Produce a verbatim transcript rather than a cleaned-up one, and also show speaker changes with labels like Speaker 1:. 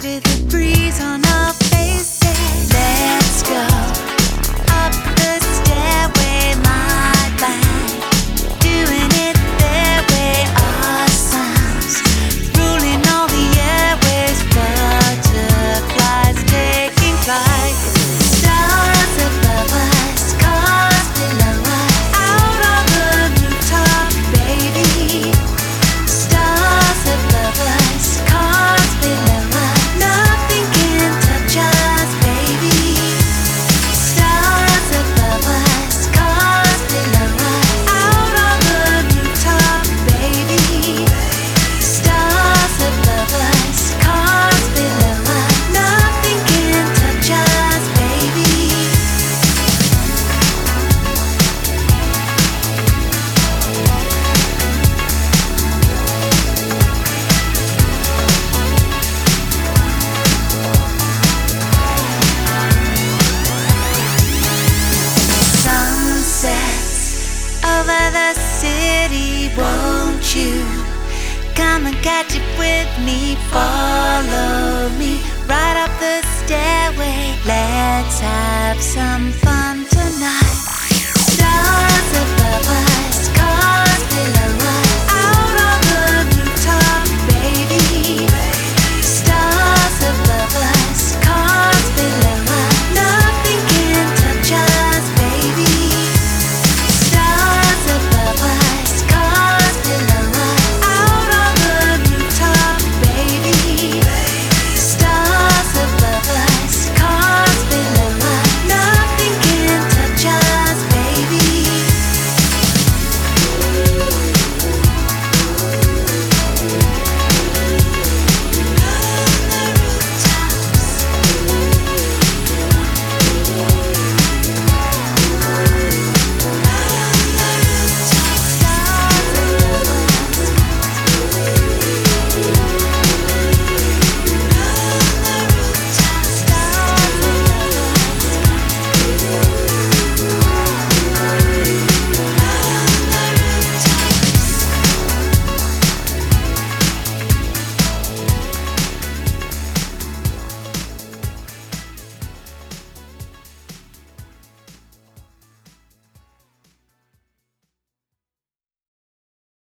Speaker 1: with a breeze on our faces. Let's go up the stairway, my band, doing it their way, our sounds ruling all the airways, butterflies taking flight, stars above us, cars below us, out on the rooftop, baby. Stars above us, cars below us, nothing can touch us, baby. Stars above us, cars below us, out on the rooftop, baby. Stars above us, cars below us, nothing can touch us, baby. Sunsets over the city, won't you come and catch it with me? Follow me right up the stairway, let's have some fun.